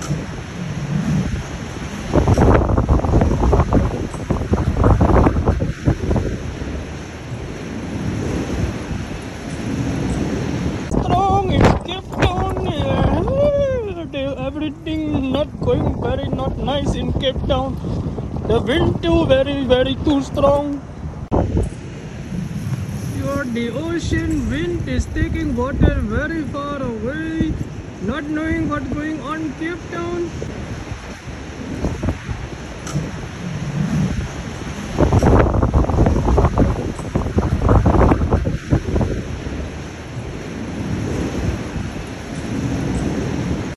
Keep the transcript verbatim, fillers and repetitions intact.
Strong in Cape Town. Yeah. Everything not going very not nice in Cape Town. The wind too very very too strong. Your the ocean wind is taking water very far away. Not knowing what's going on in Cape Town.